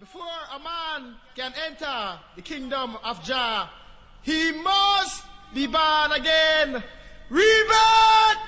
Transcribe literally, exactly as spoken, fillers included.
Before a man can enter the kingdom of Jah, he must be born again. Rebirth!